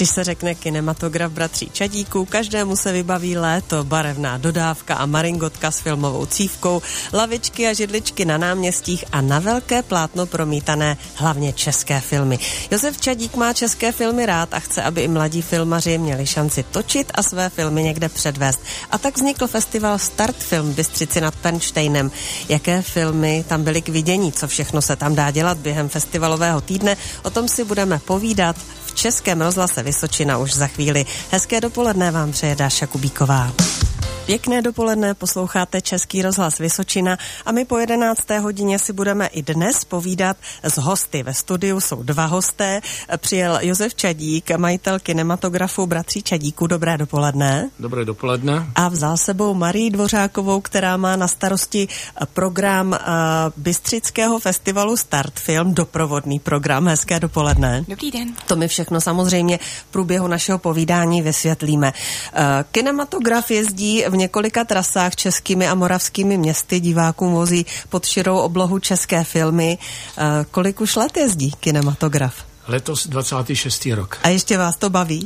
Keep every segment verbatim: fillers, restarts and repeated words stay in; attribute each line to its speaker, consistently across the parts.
Speaker 1: Když se řekne kinematograf bratří Čadíků, každému se vybaví léto, barevná dodávka a maringotka s filmovou cívkou, lavičky a židličky na náměstích a na velké plátno promítané hlavně české filmy. Josef Čadík má české filmy rád a chce, aby i mladí filmaři měli šanci točit a své filmy někde předvést. A tak vznikl festival Start Film v Bystřici nad Pernštejnem. Jaké filmy tam byly k vidění, co všechno se tam dá dělat během festivalového týdne, o tom si budeme povídat v Českém rozhlase Vysočina už za chvíli. Hezké dopoledne vám přeje Dáša Kubíková. Pěkné dopoledne, posloucháte Český rozhlas Vysočina a my po jedenácté hodině si budeme i dnes povídat s hosty. Ve studiu jsou dva hosté. Přijel Josef Čadík, majitel kinematografu bratří Čadíků. Dobré dopoledne.
Speaker 2: Dobré dopoledne.
Speaker 1: A vzal sebou Marii Dvořákovou, která má na starosti program uh, Bystřického festivalu Start Film, doprovodný program. Hezké dopoledne.
Speaker 3: Dobrý den.
Speaker 1: To my všechno samozřejmě v průběhu našeho povídání vysvětlíme. Uh, kinematograf jezdí v několika trasách českými a moravskými městy, divákům vozí pod širou oblohu české filmy. Uh, kolik už let jezdí kinematograf?
Speaker 2: Letos dvacátý šestý rok.
Speaker 1: A ještě vás to baví?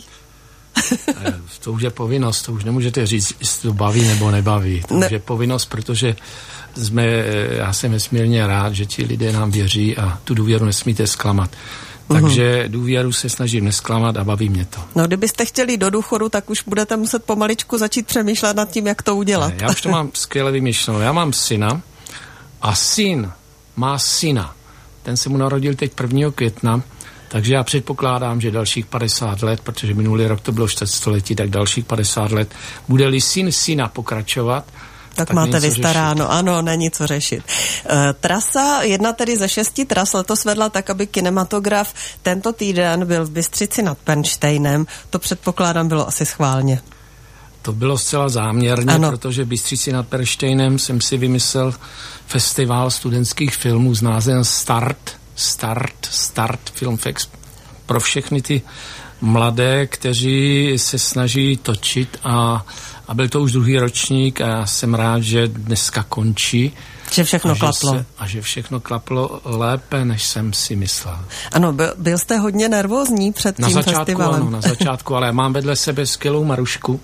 Speaker 2: To už je povinnost, to už nemůžete říct, jestli to baví nebo nebaví. To ne. už je povinnost, protože jsme, já jsem nesmírně rád, že ti lidé nám věří a tu důvěru nesmíte zklamat. Takže důvěru se snažím nesklamat a baví mě to.
Speaker 1: No, kdybyste chtěli do důchodu, tak už budete muset pomaličku začít přemýšlet nad tím, jak to udělat.
Speaker 2: Ne, já už to mám skvěle vymyšleno. Já mám syna a syn má syna. Ten se mu narodil teď prvního května, takže já předpokládám, že dalších padesát let, protože minulý rok to bylo čtvrtstoletí, tak dalších padesát let, bude-li syn syna pokračovat,
Speaker 1: Tak, tak máte vystaráno, ano, není co řešit. E, trasa, jedna tedy ze šesti tras letos vedla tak, aby kinematograf tento týden byl v Bystřici nad Pernštejnem. To předpokládám bylo asi schválně.
Speaker 2: To bylo zcela záměrně,
Speaker 1: ano.
Speaker 2: Protože v Bystřici nad Pernštejnem jsem si vymyslel festival studentských filmů s názvem Start, Start, Start Filmfest pro všechny ty mladé, kteří se snaží točit a A byl to už druhý ročník a já jsem rád, že dneska končí.
Speaker 1: Že všechno
Speaker 2: a
Speaker 1: klaplo.
Speaker 2: Že se, a že všechno klaplo lépe, než jsem si myslel.
Speaker 1: Ano, byl, byl jste hodně nervózní před
Speaker 2: na
Speaker 1: tím
Speaker 2: začátku,
Speaker 1: festivalem.
Speaker 2: Ano, na začátku, ale mám vedle sebe skvělou Marušku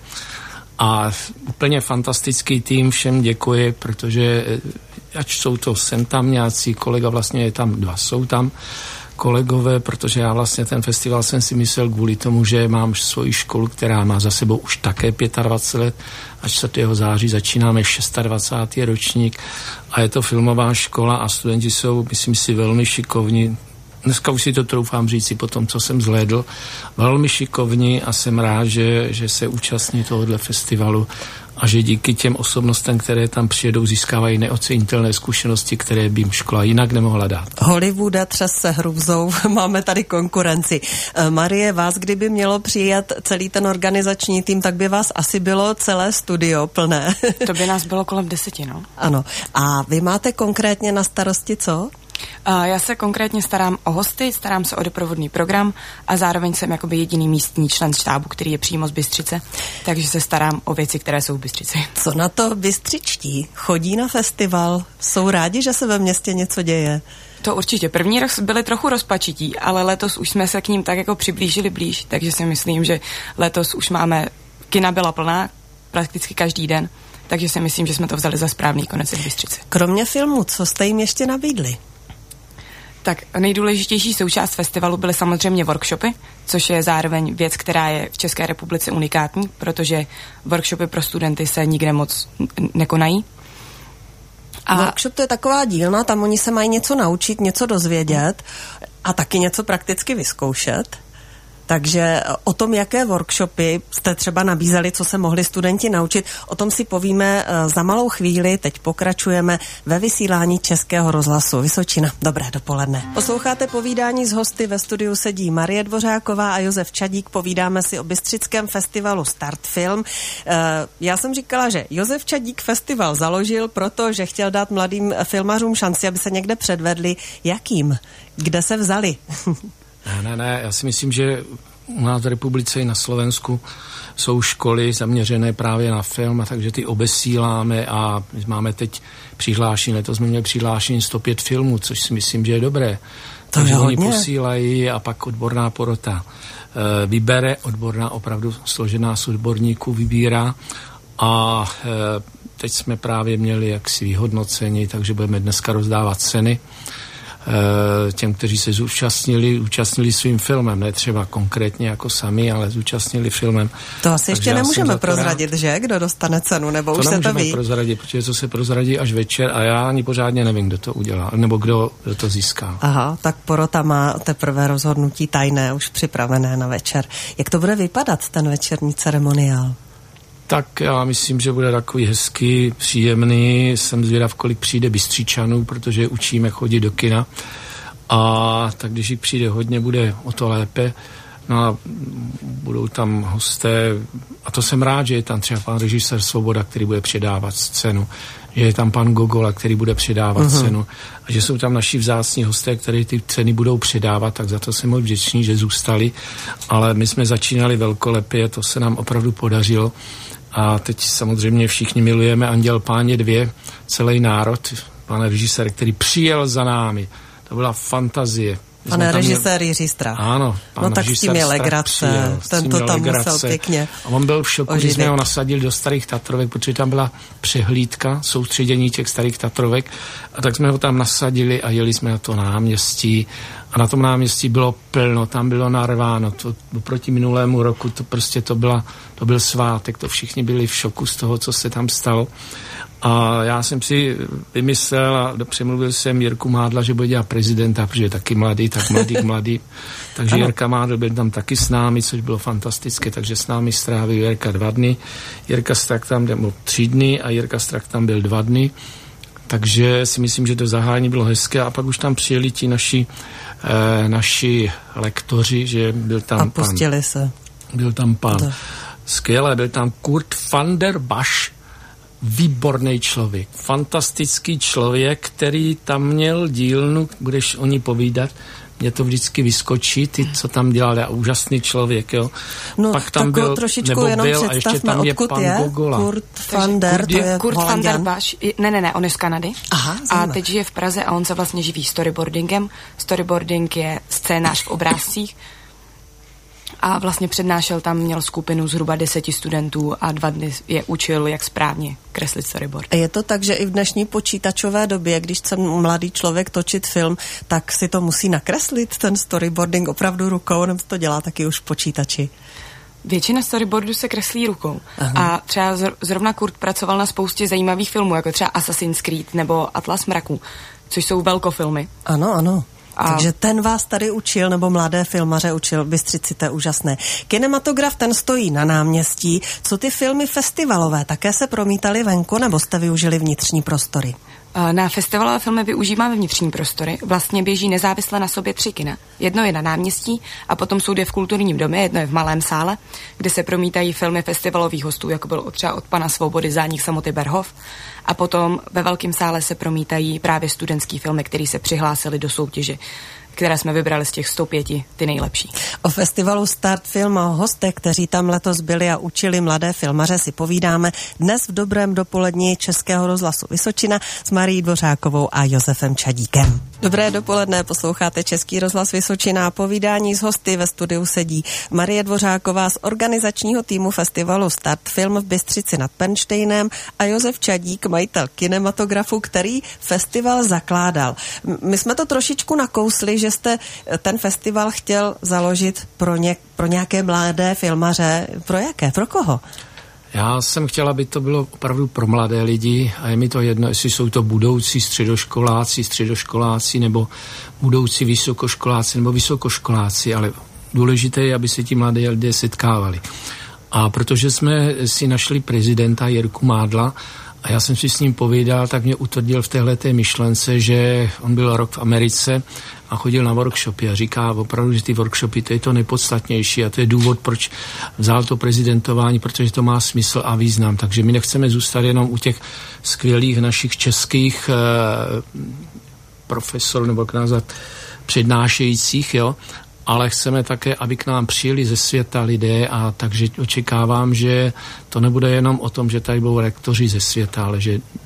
Speaker 2: a úplně fantastický tým, všem děkuji, protože ať jsou to sem tam nějací kolega, vlastně je tam dva, jsou tam kolegové, protože já vlastně ten festival jsem si myslel kvůli tomu, že mám svoji školu, která má za sebou už také dvacet pět let a čtvrtého září začínáme dvacátý šestý ročník a je to filmová škola a studenti jsou, myslím si, velmi šikovní. Dneska už si to troufám říci po tom, co jsem zhlédl, velmi šikovní a jsem rád, že, že se účastní tohohle festivalu a že díky těm osobnostem, které tam přijedou, získávají neocenitelné zkušenosti, které by jim škola jinak nemohla dát.
Speaker 1: Hollywooda třese hrůzou, máme tady konkurenci. Marie, vás kdyby mělo přijet celý ten organizační tým, tak by vás asi bylo celé studio plné.
Speaker 3: To by nás bylo kolem deseti, no.
Speaker 1: Ano. A vy máte konkrétně na starosti co?
Speaker 3: Uh, já se konkrétně starám o hosty, starám se o doprovodný program a zároveň jsem jakoby jediný místní člen štábu, který je přímo z Bystřice, takže se starám o věci, které jsou v Bystřici.
Speaker 1: Co na to bystřičtí? Chodí na festival? Jsou rádi, že se ve městě něco děje?
Speaker 3: To určitě. První rok byli trochu rozpačití, ale letos už jsme se k ním tak jako přiblížili blíž, takže si myslím, že letos už máme, kina byla plná prakticky každý den, takže si myslím, že jsme to vzali za správný konec v Bystřici.
Speaker 1: Kromě filmu, co jste jim ještě nabídli?
Speaker 3: Tak nejdůležitější součást festivalu byly samozřejmě workshopy, což je zároveň věc, která je v České republice unikátní, protože workshopy pro studenty se nikde moc nekonají.
Speaker 1: A workshop to je taková dílna, tam oni se mají něco naučit, něco dozvědět a taky něco prakticky vyzkoušet. Takže o tom, jaké workshopy jste třeba nabízeli, co se mohli studenti naučit, o tom si povíme za malou chvíli. Teď pokračujeme ve vysílání Českého rozhlasu Vysočina. Dobré dopoledne. Posloucháte povídání s hosty, ve studiu sedí Marie Dvořáková a Josef Čadík. Povídáme si o bystřickém festivalu Start Film. Já jsem říkala, že Josef Čadík festival založil, protože chtěl dát mladým filmařům šanci, aby se někde předvedli. Jakým? Kde se vzali?
Speaker 2: Ne, ne, ne, já si myslím, že u nás v republice i na Slovensku jsou školy zaměřené právě na film, a takže ty obesíláme a máme teď přihlášení, letos jsme měli přihlášení sto pět filmů, což si myslím, že je dobré.
Speaker 1: To
Speaker 2: takže
Speaker 1: je
Speaker 2: oni
Speaker 1: hodně.
Speaker 2: posílají a pak odborná porota vybere, odborná opravdu složená z odborníků vybírá a teď jsme právě měli jaksi vyhodnocení, takže budeme dneska rozdávat ceny těm, kteří se zúčastnili, účastnili svým filmem, ne třeba konkrétně jako sami, ale zúčastnili filmem.
Speaker 1: To asi takže ještě nemůžeme prozradit, rád. Že? Kdo dostane cenu, nebo
Speaker 2: to
Speaker 1: už se to ví?
Speaker 2: To nemůžeme prozradit, protože to se prozradí až večer a já ani pořádně nevím, kdo to udělá, nebo kdo, kdo to získá.
Speaker 1: Aha, tak porota má teprve rozhodnutí tajné, už připravené na večer. Jak to bude vypadat, ten večerní ceremoniál?
Speaker 2: Tak já myslím, že bude takový hezký, příjemný. Jsem zvědav, kolik přijde Bystřičanů, protože učíme chodit do kina. A tak když jich přijde hodně, bude o to lépe. No a budou tam hosté, a to jsem rád, že je tam třeba pan režisér Svoboda, který bude předávat cenu, že je tam pan Gogola, který bude předávat uh-huh. cenu a že jsou tam naši vzácní hosté, kteří ty ceny budou předávat, tak za to jsem moc vděčný, že zůstali, ale my jsme začínali velkolepě, to se nám opravdu podařilo a teď samozřejmě všichni milujeme Anděl Páně dvě, celý národ, pan režisér, který přijel za námi, to byla fantazie.
Speaker 1: Pane režisér Jiří Strach.
Speaker 2: Ano.
Speaker 1: No tak s tím je legrace. Ten to tam musel pěkně
Speaker 2: a on byl v šoku, když jsme ho nasadili do Starých Tatrovek, protože tam byla přehlídka, soustředění těch Starých Tatrovek a tak jsme ho tam nasadili a jeli jsme na to náměstí a na tom náměstí bylo plno, tam bylo narváno, to proti minulému roku, to prostě to, byla, to byl svátek, to všichni byli v šoku z toho, co se tam stalo. A já jsem si vymyslel a přemluvil jsem Jirku Mádla, že bude dělat prezidenta, protože je taky mladý, tak mladý, mladý. Takže ano. Jirka Mádl byl tam taky s námi, což bylo fantastické, takže s námi strávil Jirka dva dny. Jirka Strach tam byl tři dny a Jirka Strach tam byl dva dny. Takže si myslím, že to zahájení bylo hezké a pak už tam přijeli ti naši, eh, naši lektoři, že byl tam
Speaker 1: a pustili
Speaker 2: pan,
Speaker 1: se.
Speaker 2: Byl tam pan to. Skvěle, byl tam Kurt van der Basch, výborný člověk, fantastický člověk, který tam měl dílnu, budeš o ní povídat, mě to vždycky vyskočí, ty, co tam dělali, a úžasný člověk, jo.
Speaker 1: No,
Speaker 2: pak tam byl, nebo
Speaker 1: jenom
Speaker 2: byl, a ještě tam je pan
Speaker 1: je?
Speaker 2: Gogola.
Speaker 1: Kurt van der, to je
Speaker 3: Kurt van der Basch, ne, ne, ne, on je z Kanady.
Speaker 1: Aha,
Speaker 3: a teď žije v Praze a on se vlastně živí storyboardingem. Storyboarding je scénář v obrázcích. A vlastně přednášel tam, měl skupinu zhruba deseti studentů a dva dny je učil, jak správně kreslit storyboard.
Speaker 1: Je to tak, že i v dnešní počítačové době, když chce mladý člověk točit film, tak si to musí nakreslit, ten storyboarding opravdu rukou, nebo to dělá taky už v počítači?
Speaker 3: Většina storyboardů se kreslí rukou. Aha. A třeba zrovna Kurt pracoval na spoustě zajímavých filmů, jako třeba Assassin's Creed nebo Atlas mraků, což jsou velkofilmy.
Speaker 1: Ano, ano. A... Takže ten vás tady učil, nebo mladé filmaře učil, Bystřici, to je úžasné. Kinematograf, ten stojí na náměstí. Co ty filmy festivalové, také se promítaly venku, nebo jste využili vnitřní prostory?
Speaker 3: Na festivalové filmy využíváme vnitřní prostory. Vlastně běží nezávisle na sobě tři kina. Jedno je na náměstí a potom jsou dvě v kulturním domě, jedno je v malém sále, kde se promítají filmy festivalových hostů, jako byl třeba od pana Svobody Zánik samoty Berhov. A potom ve velkém sále se promítají právě studentský filmy, které se přihlásili do soutěže, které jsme vybrali z těch sto pěti, ty nejlepší. O festivalu Start Film a o hostech, kteří tam letos byli a učili mladé filmaře, si povídáme dnes v dobrém dopoledni Českého rozhlasu Vysočina s Marií Dvořákovou a Josefem Čadíkem. Dobré dopoledne, posloucháte Český rozhlas Vysočina a povídání s hosty. Ve studiu sedí Marie Dvořáková z organizačního týmu festivalu Start Film v Bystřici nad Pernštejnem a Josef Čadík, majitel kinematografu, který festival zakládal. My jsme to trošičku nakousli, že jste ten festival chtěl založit pro, ně, pro nějaké mladé filmaře. Pro jaké? Pro koho?
Speaker 2: Já jsem chtěla, aby to bylo opravdu pro mladé lidi a je mi to jedno, jestli jsou to budoucí středoškoláci, středoškoláci nebo budoucí vysokoškoláci nebo vysokoškoláci, ale důležité je, aby se ti mladé lidé setkávali. A protože jsme si našli prezidenta Jirku Mádla a já jsem si s ním povídal, tak mě utvrdil v téhleté myšlence, že on byl rok v Americe a chodil na workshopy a říká opravdu, že ty workshopy, to je to nejpodstatnější a to je důvod, proč vzal to prezidentování, protože to má smysl a význam. Takže my nechceme zůstat jenom u těch skvělých našich českých eh, profesorů, nebo k nazvat přednášejících, jo, ale chceme také, aby k nám přijeli ze světa lidé a takže očekávám, že to nebude jenom o tom, že tady budou rektoři ze světa, ale že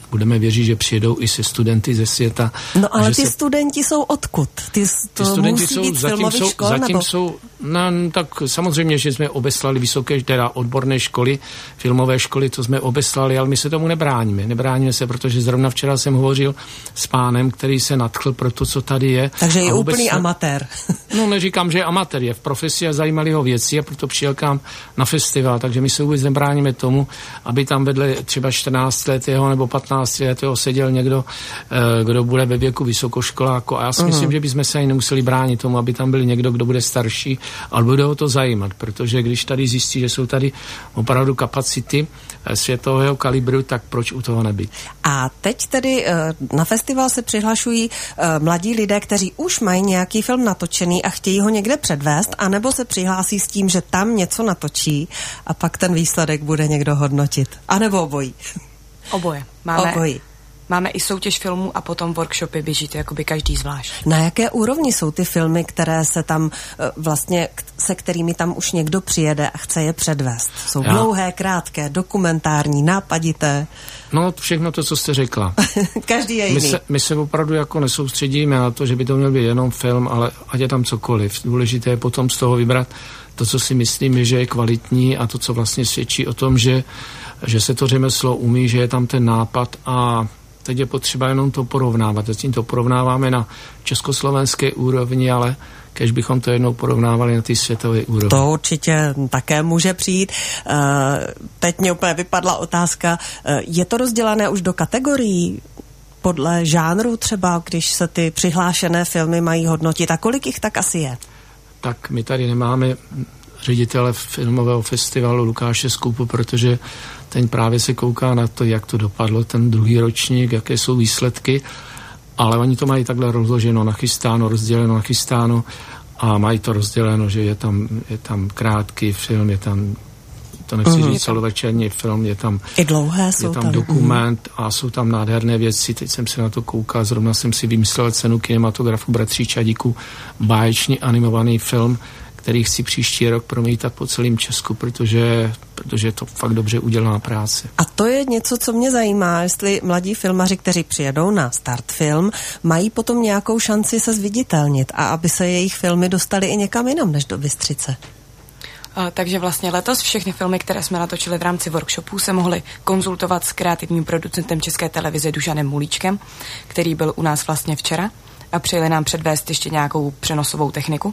Speaker 2: budeme věřit, že přijedou i se studenty ze světa.
Speaker 1: No ale ty
Speaker 2: se...
Speaker 1: studenti jsou odkud? Ty, to
Speaker 2: ty studenti
Speaker 1: musí
Speaker 2: jsou,
Speaker 1: být
Speaker 2: zatím
Speaker 1: filmových
Speaker 2: jsou,
Speaker 1: škol,
Speaker 2: zatím
Speaker 1: nebo?
Speaker 2: jsou, no, tak samozřejmě, že jsme obeslali vysoké, teda odborné školy, filmové školy, to jsme obeslali, ale my se tomu nebráníme. Nebráníme se, protože zrovna včera jsem hovořil s pánem, který se nadchl pro to, co tady je.
Speaker 1: Takže je úplný
Speaker 2: vůbec...
Speaker 1: amatér.
Speaker 2: No, neříkám, že je amatér, je v profesi a zajímali ho věci a proto přijel k nám na festival, takže my se vůbec nebráníme tomu, aby tam vedle třeba čtrnáctiletého nebo patnáctiletého seděl někdo, kdo bude ve věku vysokoškoláku. A já si uh-huh. myslím, že bychom se ani nemuseli bránit tomu, aby tam byl někdo, kdo bude starší, ale bude ho to zajímat, protože když tady zjistí, že jsou tady opravdu kapacity světového kalibru, tak proč u toho nebyt?
Speaker 1: A teď tedy na festival se přihlašují mladí lidé, kteří už mají nějaký film natočený a chtějí ho někde předvést, anebo se přihlásí s tím, že tam něco natočí a pak ten výsledek bude někdo hodnotit. A nebo obojí.
Speaker 3: Oboje. Máme,
Speaker 1: Obojí.
Speaker 3: Máme i soutěž filmů a potom workshopy, běží to jakoby každý zvlášť.
Speaker 1: Na jaké úrovni jsou ty filmy, které se tam vlastně, se kterými tam už někdo přijede a chce je předvést? Jsou Já. dlouhé, krátké, dokumentární, nápadité?
Speaker 2: No, všechno to, co jste řekla.
Speaker 1: Každý je jiný.
Speaker 2: My se, my se opravdu jako nesoustředíme na to, že by to měl být jenom film, ale ať je tam cokoliv. Důležité je potom z toho vybrat to, co si myslím, že je kvalitní a to, co vlastně svědčí o tom, že, že se to řemeslo umí, že je tam ten nápad a teď je potřeba jenom to porovnávat. Teď to porovnáváme na československé úrovni, ale kež bychom to jednou porovnávali na té světové úrovni.
Speaker 1: To určitě také může přijít. Teď mě úplně vypadla otázka, je to rozdělané už do kategorií? Podle žánru třeba, když se ty přihlášené filmy mají hodnotit. A kolik jich tak asi je?
Speaker 2: Tak my tady nemáme ředitele filmového festivalu Lukáše Skoupu, protože ten právě se kouká na to, jak to dopadlo, ten druhý ročník, jaké jsou výsledky, ale oni to mají takhle rozloženo, nachystáno, rozděleno, nachystáno a mají to rozděleno, že je tam, je tam krátký film, je tam, to nechci mm. říct celovečerní film, je tam,
Speaker 1: I dlouhé jsou
Speaker 2: je tam,
Speaker 1: tam
Speaker 2: dokument mm. a jsou tam nádherné věci. Teď jsem se na to koukal, zrovna jsem si vymyslel cenu kinematografu Bratří Čadíků, báječný animovaný film, který chci příští rok promítat po celém Česku, protože, protože je to fakt dobře udělaná práce.
Speaker 1: A to je něco, co mě zajímá, jestli mladí filmaři, kteří přijedou na Start Film, mají potom nějakou šanci se zviditelnit a aby se jejich filmy dostaly i někam jinam než do Bystřice.
Speaker 3: Uh, takže vlastně letos všechny filmy, které jsme natočili v rámci workshopů, se mohli konzultovat s kreativním producentem České televize Dušanem Mulíčkem, který byl u nás vlastně včera a přijeli nám předvést ještě nějakou přenosovou techniku.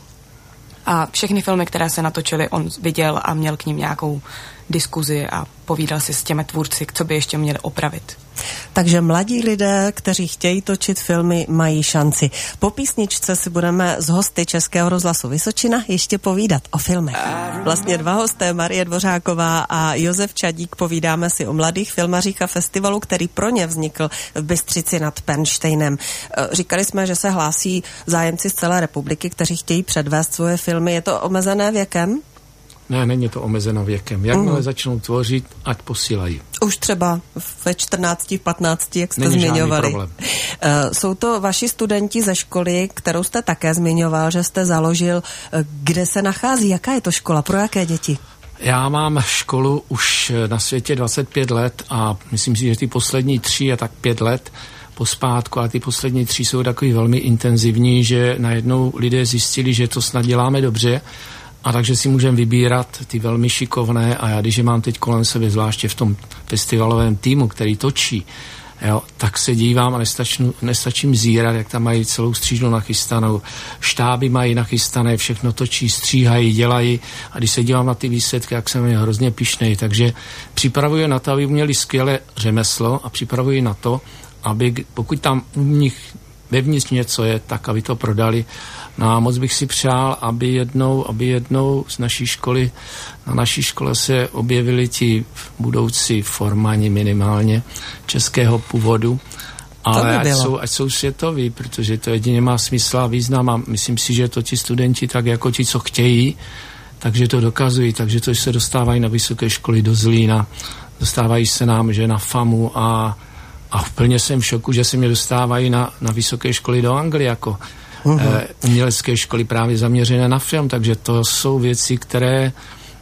Speaker 3: A všechny filmy, které se natočily, on viděl a měl k ním nějakou diskuzi a povídal si s těmi tvůrci, co by ještě měli opravit.
Speaker 1: Takže mladí lidé, kteří chtějí točit filmy, mají šanci. Po písničce si budeme s hosty Českého rozhlasu Vysočina ještě povídat o filmech. Vlastně dva hosté, Marie Dvořáková a Josef Čadík, povídáme si o mladých filmařích a festivalu, který pro ně vznikl v Bystřici nad Pernštejnem. Říkali jsme, že se hlásí zájemci z celé republiky, kteří chtějí předvést svoje filmy. Je to omezené věkem?
Speaker 2: Ne, není to omezeno věkem. Jakmile mm. začnou tvořit, ať posílají.
Speaker 1: Už třeba ve čtrnácti, patnácti, jak jste
Speaker 2: není
Speaker 1: zmiňovali.
Speaker 2: Problém.
Speaker 1: Uh, jsou to vaši studenti ze školy, kterou jste také zmiňoval, že jste založil. Kde se nachází? Jaká je to škola? Pro jaké děti?
Speaker 2: Já mám školu už na světě dvacet pět let a myslím si, že ty poslední tři je tak pět let pospátku, ale ty poslední tři jsou takový velmi intenzivní, že najednou lidé zjistili, že to snad děláme dobře. A takže si můžeme vybírat ty velmi šikovné a já, když je mám teď kolem sebe, zvláště v tom festivalovém týmu, který točí, jo, tak se dívám a nestačnu, nestačím zírat, jak tam mají celou střížnu nachystanou, štáby mají nachystané, všechno točí, stříhají, dělají a když se dívám na ty výsledky, jak jsem je hrozně pyšnej, takže připravuji na to, aby měli skvělé řemeslo a připravuji na to, aby pokud tam u nich vevnitř něco je, tak aby to prodali. No a moc bych si přál, aby jednou, aby jednou z naší školy, na naší škole se objevili ti budoucí formani minimálně českého původu, ale ať jsou, ať jsou světoví, protože to jedině má smysl a význam a myslím si, že to ti studenti tak jako ti, co chtějí, takže to dokazují, takže to se dostávají na vysoké školy do Zlína, dostávají se nám, že na FAMu a A úplně jsem v šoku, že se mě dostávají na, na vysoké školy do Anglie, jako uh-huh. eh, umělecké školy právě zaměřené na film, takže to jsou věci, které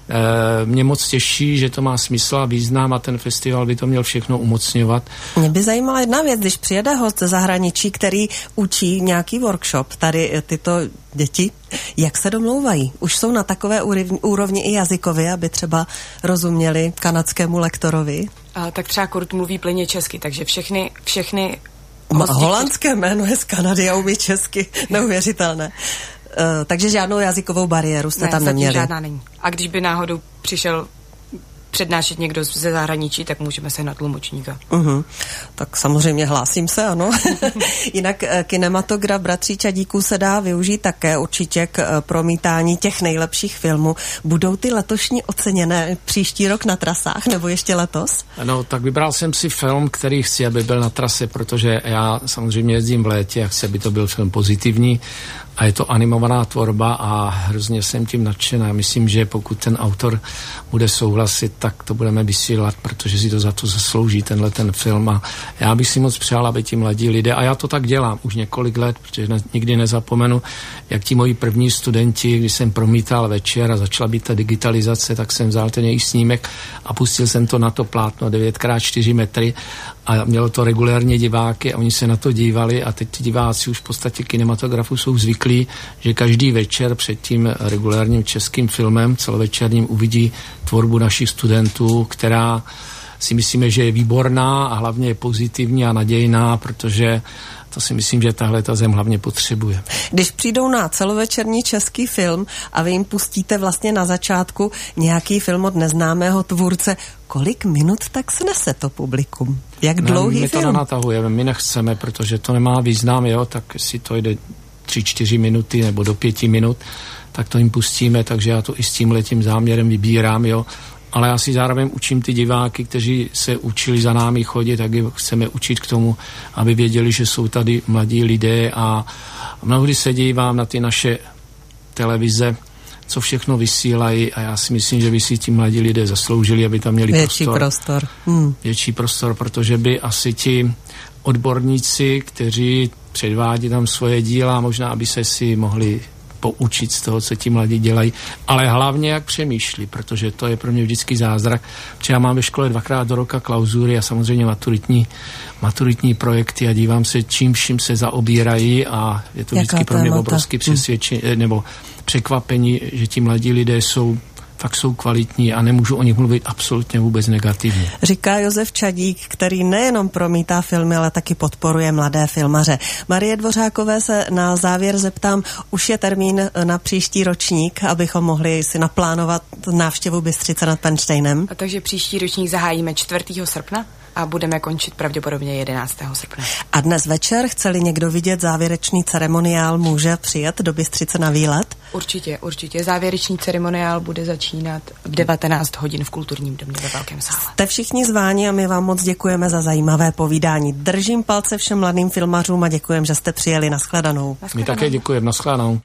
Speaker 2: e, mě moc těší, že to má smysl a význam a ten festival by to měl všechno umocňovat.
Speaker 1: Mě by zajímala jedna věc, když přijede host ze zahraničí, který učí nějaký workshop, tady tyto děti, jak se domlouvají? Už jsou na takové úrovni i jazykově, aby třeba rozuměli kanadskému lektorovi?
Speaker 3: A, tak třeba Kurt mluví plně česky, takže všechny, všechny
Speaker 1: hosti... Holandské jméno je z Kanady a umí česky, neuvěřitelné. Uh, takže žádnou jazykovou bariéru jste
Speaker 3: ne,
Speaker 1: tam neměli?
Speaker 3: Ne, žádná není. A když by náhodou přišel přednášet někdo ze zahraničí, tak můžeme sehnat tlumočníka. Uh-huh.
Speaker 1: Tak samozřejmě hlásím se, ano. Jinak kinematograf Bratří Čadíků se dá využít také určitě k promítání těch nejlepších filmů. Budou ty letošní oceněné příští rok na trasách, nebo ještě letos?
Speaker 2: No, tak vybral jsem si film, který chci, aby byl na trase, protože já samozřejmě jezdím v létě a chci, aby to byl film pozitivní. A je to animovaná tvorba a hrozně jsem tím nadšená. Myslím, že pokud ten autor bude souhlasit, tak to budeme vysílat, protože si to za to zaslouží, tenhle ten film. A já bych si moc přál, aby ti mladí lidé, a já to tak dělám už několik let, protože ne, nikdy nezapomenu, jak ti moji první studenti, když jsem promítal večer a začala být ta digitalizace, tak jsem vzal ten jejich snímek a pustil jsem to na to plátno devět krát čtyři metry a mělo to regulérně diváky a oni se na to dívali a teď ti diváci už v podstatě kinematografu jsou zvyklí, že každý večer před tím regulérním českým filmem celovečerním uvidí tvorbu našich studentů, která si myslíme, že je výborná a hlavně je pozitivní a nadějná, protože to si myslím, že tahle ta zem hlavně potřebuje.
Speaker 1: Když přijdou na celovečerní český film a vy jim pustíte vlastně na začátku nějaký film od neznámého tvůrce, kolik minut tak snese to publikum? Jak dlouhý
Speaker 2: ne, my
Speaker 1: film?
Speaker 2: My to nenatahujeme, my nechceme, protože to nemá význam, jo, tak si to jde tři, čtyři minuty nebo do pěti minut, tak to jim pustíme, takže já to i s tímhletím záměrem vybírám, jo. Ale já si zároveň učím ty diváky, kteří se učili za námi chodit, tak je chceme učit k tomu, aby věděli, že jsou tady mladí lidé a mnohdy se dívám na ty naše televize, co všechno vysílají a já si myslím, že by si ti mladí lidé zasloužili, aby tam měli
Speaker 1: větší
Speaker 2: prostor.
Speaker 1: prostor. Hmm.
Speaker 2: Větší prostor, protože by asi ti odborníci, kteří předvádí tam svoje díla, možná aby se si mohli poučit z toho, co ti mladí dělají, ale hlavně jak přemýšlí, protože to je pro mě vždycky zázrak. Protože já mám ve škole dvakrát do roka klauzury a samozřejmě maturitní, maturitní projekty a dívám se, čím vším se zaobírají a je to vždycky pro mě obrovský přesvědčení nebo překvapení, že ti mladí lidé jsou fakt jsou kvalitní a nemůžu o nich mluvit absolutně vůbec negativně.
Speaker 1: Říká Josef Čadík, který nejenom promítá filmy, ale taky podporuje mladé filmaře. Marie Dvořákové se na závěr zeptám, už je termín na příští ročník, abychom mohli si naplánovat návštěvu Bystřice nad Penštejnem?
Speaker 3: A takže příští ročník zahájíme čtvrtého srpna a budeme končit pravděpodobně jedenáctého srpna.
Speaker 1: A dnes večer, chce-li někdo vidět závěrečný ceremoniál, může přijet do Bystřice na výlet?
Speaker 3: Určitě, určitě. Závěrečný ceremoniál bude začínat v devatenáct hodin v Kulturním domě ve Velkém sále.
Speaker 1: Jste všichni zváni a my vám moc děkujeme za zajímavé povídání. Držím palce všem mladým filmařům a děkujeme, že jste přijeli. Nashledanou.
Speaker 2: My také děkujeme. Nashledanou.